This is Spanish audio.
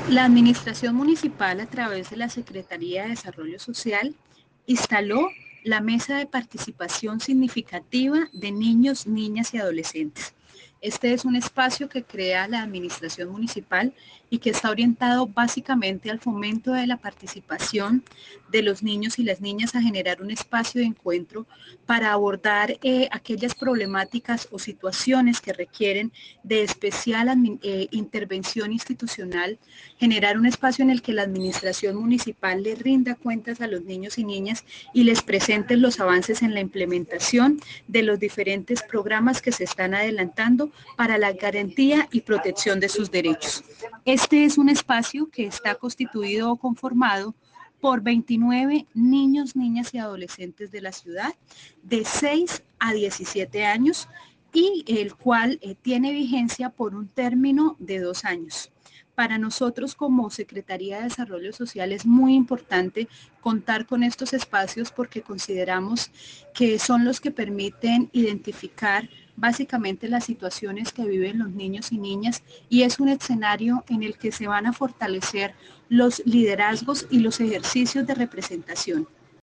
La Administración Municipal, a través de la Secretaría de Desarrollo Social, instaló la Mesa de Participación Significativa de Niños, Niñas y Adolescentes. Este es un espacio que crea la Administración Municipal y que está orientado básicamente al fomento de la participación de los niños y las niñas, a generar un espacio de encuentro para abordar aquellas problemáticas o situaciones que requieren de especial intervención institucional, generar un espacio en el que la administración municipal le rinda cuentas a los niños y niñas y les presente los avances en la implementación de los diferentes programas que se están adelantando para la garantía y protección de sus derechos. Este es un espacio que está constituido o conformado por 29 niños, niñas y adolescentes de la ciudad de 6 a 17 años y el cual tiene vigencia por un término de 2 años. Para nosotros como Secretaría de Desarrollo Social es muy importante contar con estos espacios porque consideramos que son los que permiten identificar básicamente las situaciones que viven los niños y niñas, y es un escenario en el que se van a fortalecer los liderazgos y los ejercicios de representación.